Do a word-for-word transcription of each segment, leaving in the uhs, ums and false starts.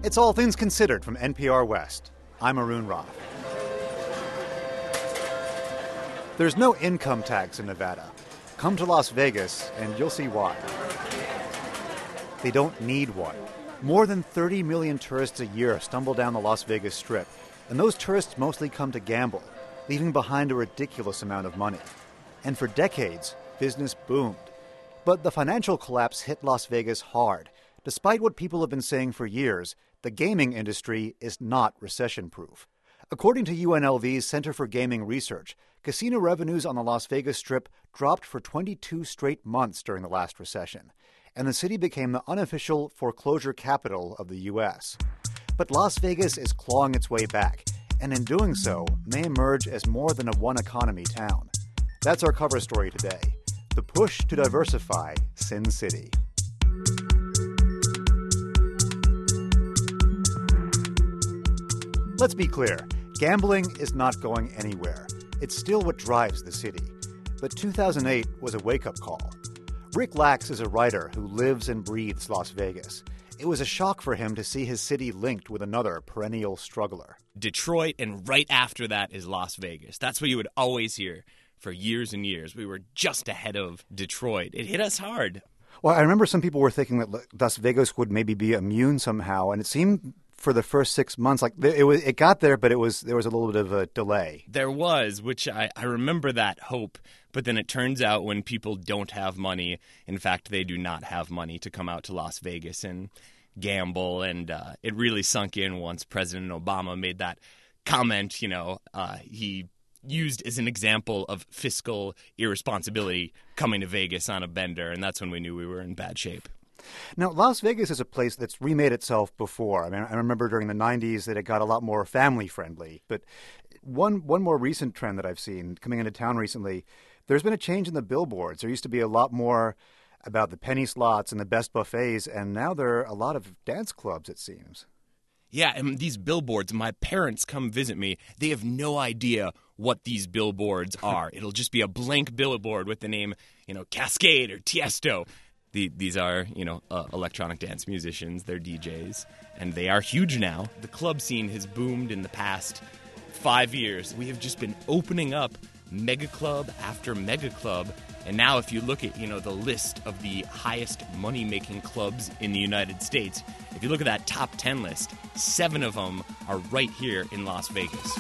It's All Things Considered from N P R West. I'm Arun Roth. There's no income tax in Nevada. Come to Las Vegas and you'll see why. They don't need one. More than thirty million tourists a year stumble down the Las Vegas Strip, and those tourists mostly come to gamble, leaving behind a ridiculous amount of money. And for decades, business boomed. But the financial collapse hit Las Vegas hard. Despite what people have been saying for years, the gaming industry is not recession-proof. According to U N L V's Center for Gaming Research, casino revenues on the Las Vegas Strip dropped for twenty-two straight months during the last recession, and the city became the unofficial foreclosure capital of the U S. But Las Vegas is clawing its way back, and in doing so, may emerge as more than a one-economy town. That's our cover story today, the push to diversify Sin City. Let's be clear, gambling is not going anywhere. It's still what drives the city. But two thousand eight was a wake-up call. Rick Lax is a writer who lives and breathes Las Vegas. It was a shock for him to see his city linked with another perennial struggler. Detroit, and right after that is Las Vegas. That's what you would always hear for years and years. We were just ahead of Detroit. It hit us hard. Well, I remember some people were thinking that Las Vegas would maybe be immune somehow, and it seemed for the first six months, like it was, it got there, but it was there was a little bit of a delay. There was, which I, I remember that hope, but then it turns out when people don't have money, in fact, they do not have money to come out to Las Vegas and gamble, and uh, it really sunk in once President Obama made that comment. You know, uh, he used as an example of fiscal irresponsibility coming to Vegas on a bender, and that's when we knew we were in bad shape. Now, Las Vegas is a place that's remade itself before. I mean, I remember during the nineties that it got a lot more family-friendly. But one one more recent trend that I've seen coming into town recently, there's been a change in the billboards. There used to be a lot more about the penny slots and the best buffets, and now there are a lot of dance clubs, it seems. Yeah, and these billboards, my parents come visit me. They have no idea what these billboards are. It'll just be a blank billboard with the name, you know, Cascade or Tiesto. The, these are, you know, uh, electronic dance musicians. They're D Js, and they are huge now. The club scene has boomed in the past five years. We have just been opening up mega club after mega club, and now if you look at, you know, the list of the highest money-making clubs in the United States, if you look at that top ten list, seven of them are right here in Las Vegas.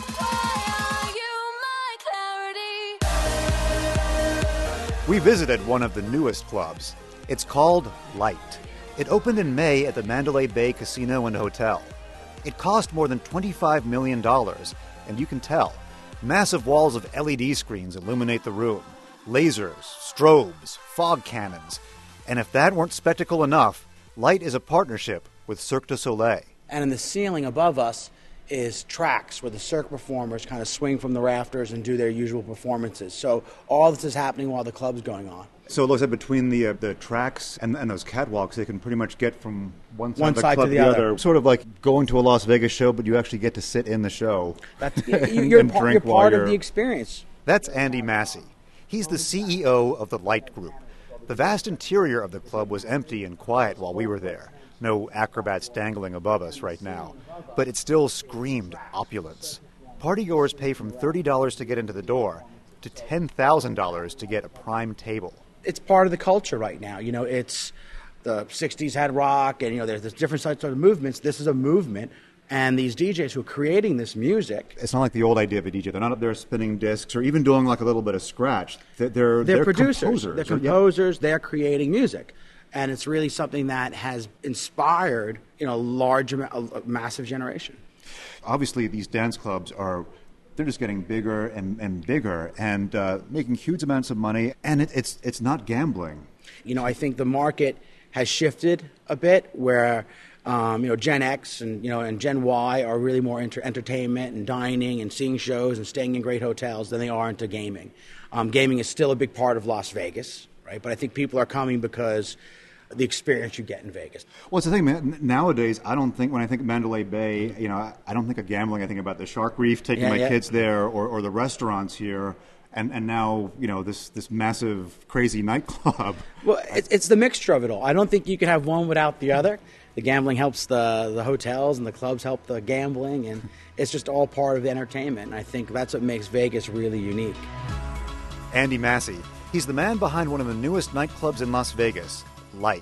We visited one of the newest clubs. It's called Light. It opened in May at the Mandalay Bay Casino and Hotel. It cost more than twenty-five million dollars, and you can tell. Massive walls of L E D screens illuminate the room. Lasers, strobes, fog cannons. And if that weren't spectacle enough, Light is a partnership with Cirque du Soleil. And in the ceiling above us is tracks where the Cirque performers kind of swing from the rafters and do their usual performances. So all this is happening while the club's going on. So it looks like between the uh, the tracks and, and those catwalks, they can pretty much get from one side one of the side club to the, the other. other. Sort of like going to a Las Vegas show, but you actually get to sit in the show. That's, you're and par- drink you're while part you're... of the experience. That's Andy Massey. He's the C E O of the Light Group. The vast interior of the club was empty and quiet while we were there. No acrobats dangling above us right now. But it still screamed opulence. Partygoers pay from thirty dollars to get into the door to ten thousand dollars to get a prime table. It's part of the culture right now. You know, it's the sixties had rock, and, you know, there's, there's different types of movements. This is a movement, and these D Js who are creating this music. It's not like the old idea of a D J. They're not up there spinning discs or even doing like a little bit of scratch. They're, they're, They're, they're producers. composers. They're composers. They're creating music. And it's really something that has inspired, you know, a large, a massive generation. Obviously, these dance clubs are, they're just getting bigger and, and bigger and uh, making huge amounts of money. And it, it's it's not gambling. You know, I think the market has shifted a bit where, um, you know, Gen X and, you know, and Gen Y are really more into entertainment and dining and seeing shows and staying in great hotels than they are into gaming. Um, gaming is still a big part of Las Vegas, right? But I think people are coming because the experience you get in Vegas. Well, it's the thing, man. Nowadays, I don't think, when I think of Mandalay Bay, you know, I don't think of gambling. I think about the Shark Reef, taking yeah, my yeah. kids there, or, or the restaurants here, and, and now, you know, this, this massive, crazy nightclub. Well, it's, it's the mixture of it all. I don't think you can have one without the other. the gambling helps the, the hotels, and the clubs help the gambling, and it's just all part of the entertainment. And I think that's what makes Vegas really unique. Andy Massey. He's the man behind one of the newest nightclubs in Las Vegas, Light.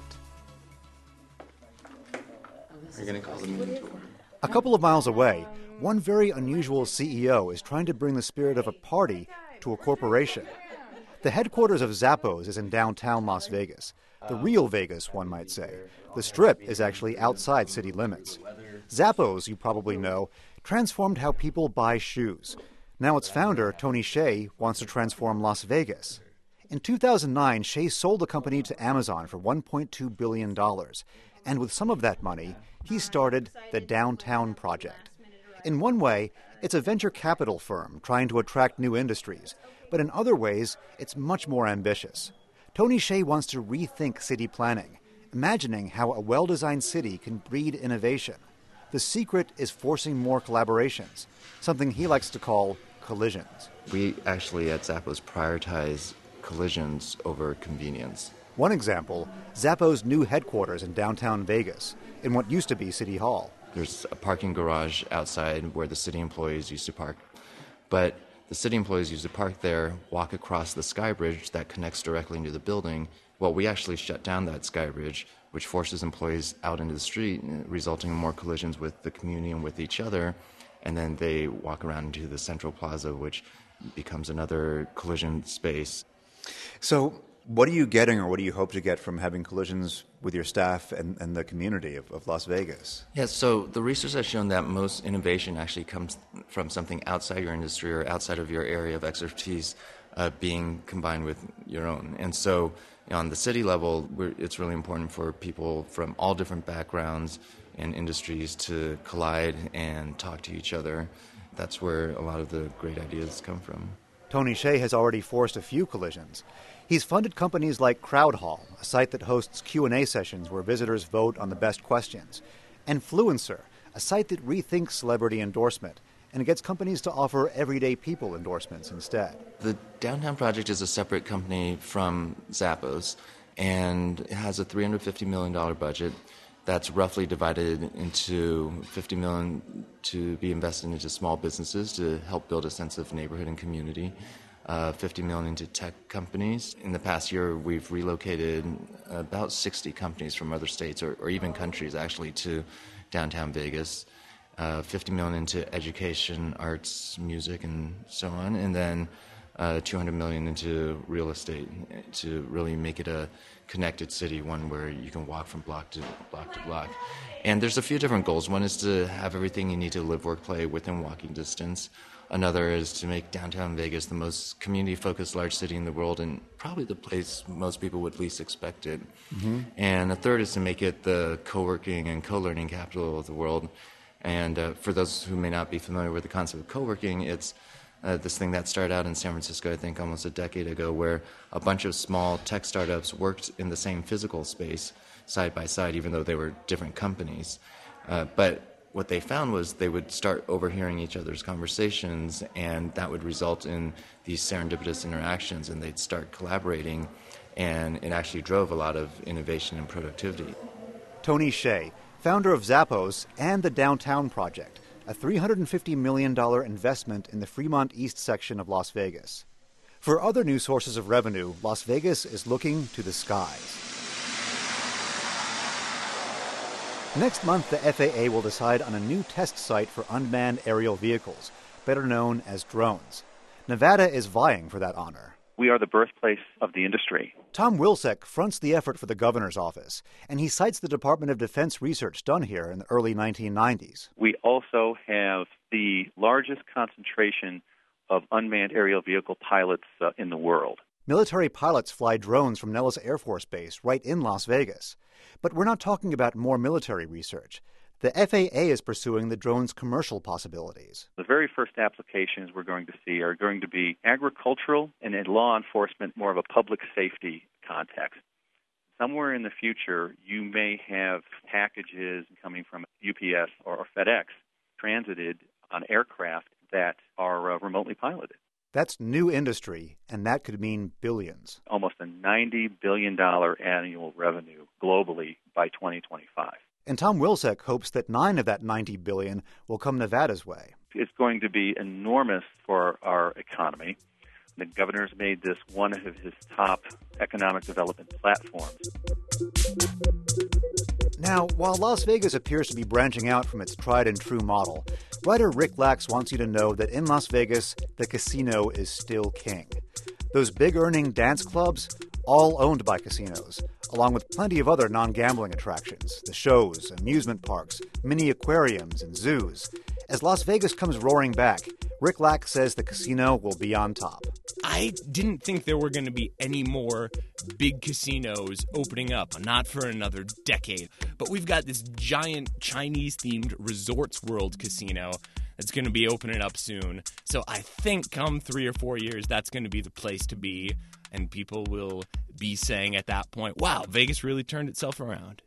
Are you going to call them in? A couple of miles away, one very unusual C E O is trying to bring the spirit of a party to a corporation. The headquarters of Zappos is in downtown Las Vegas. The real Vegas, one might say. The Strip is actually outside city limits. Zappos, you probably know, transformed how people buy shoes. Now its founder, Tony Hsieh, wants to transform Las Vegas. In two thousand nine, Hsieh sold the company to Amazon for one point two billion dollars. And with some of that money, he started the Downtown Project. In one way, it's a venture capital firm trying to attract new industries. But in other ways, it's much more ambitious. Tony Hsieh wants to rethink city planning, imagining how a well-designed city can breed innovation. The secret is forcing more collaborations, something he likes to call collisions. We actually at Zappos prioritize collisions over convenience. One example, Zappos' new headquarters in downtown Vegas, in what used to be City Hall. There's a parking garage outside where the city employees used to park. But the city employees used to park there, walk across the sky bridge that connects directly into the building. Well, we actually shut down that sky bridge, which forces employees out into the street, resulting in more collisions with the community and with each other. And then they walk around into the Central Plaza, which becomes another collision space. So what are you getting, or what do you hope to get from having collisions with your staff and, and the community of, of Las Vegas? Yes, so the research has shown that most innovation actually comes from something outside your industry or outside of your area of expertise uh, being combined with your own. And so you know, on the city level, we're, it's really important for people from all different backgrounds and industries to collide and talk to each other. That's where a lot of the great ideas come from. Tony Hsieh has already forced a few collisions. He's funded companies like CrowdHall, a site that hosts Q and A sessions where visitors vote on the best questions, and Fluencer, a site that rethinks celebrity endorsement and gets companies to offer everyday people endorsements instead. The Downtown Project is a separate company from Zappos, and it has a three hundred fifty million dollars budget that's roughly divided into fifty million dollars to be invested into small businesses to help build a sense of neighborhood and community, uh, fifty million dollars into tech companies. In the past year, we've relocated about sixty companies from other states or, or even countries, actually, to downtown Vegas. Uh, fifty million dollars into education, arts, music, and so on, and then uh, two hundred million dollars into real estate to really make it a connected city, one where you can walk from block to block to block. And there's a few different goals. One is to have everything you need to live, work, play within walking distance. Another is to make downtown Vegas the most community-focused large city in the world and probably the place most people would least expect it. Mm-hmm. And a third is to make it the co-working and co-learning capital of the world. And uh, for those who may not be familiar with the concept of co-working, it's uh, this thing that started out in San Francisco, I think, almost a decade ago, where a bunch of small tech startups worked in the same physical space side by side, even though they were different companies. Uh, but what they found was they would start overhearing each other's conversations, and that would result in these serendipitous interactions, and they'd start collaborating, and it actually drove a lot of innovation and productivity. Tony Hsieh, founder of Zappos and the Downtown Project, a three hundred fifty million dollars investment in the Fremont East section of Las Vegas. For other new sources of revenue, Las Vegas is looking to the skies. Next month, the F A A will decide on a new test site for unmanned aerial vehicles, better known as drones. Nevada is vying for that honor. We are the birthplace of the industry. Tom Wilczek fronts the effort for the governor's office, and he cites the Department of Defense research done here in the early nineteen nineties. We also have the largest concentration of unmanned aerial vehicle pilots uh, in the world. Military pilots fly drones from Nellis Air Force Base right in Las Vegas. But we're not talking about more military research. The F A A is pursuing the drone's commercial possibilities. The very first applications we're going to see are going to be agricultural and in law enforcement, more of a public safety context. Somewhere in the future, you may have packages coming from U P S or FedEx transited on aircraft that are uh, remotely piloted. That's new industry, and that could mean billions. Almost a ninety billion dollars annual revenue globally by twenty twenty-five. And Tom Wilczek hopes that nine of that ninety billion dollars will come Nevada's way. It's going to be enormous for our economy. The governor's made this one of his top economic development platforms. Now, while Las Vegas appears to be branching out from its tried-and-true model, writer Rick Lax wants you to know that in Las Vegas, the casino is still king. Those big-earning dance clubs, all owned by casinos, along with plenty of other non-gambling attractions, the shows, amusement parks, mini aquariums, and zoos. As Las Vegas comes roaring back, Rick Lax says the casino will be on top. I didn't think there were going to be any more big casinos opening up, not for another decade. But we've got this giant Chinese-themed Resorts World casino that's going to be opening up soon. So I think come three or four years, that's going to be the place to be. And people will be saying at that point, wow, Vegas really turned itself around.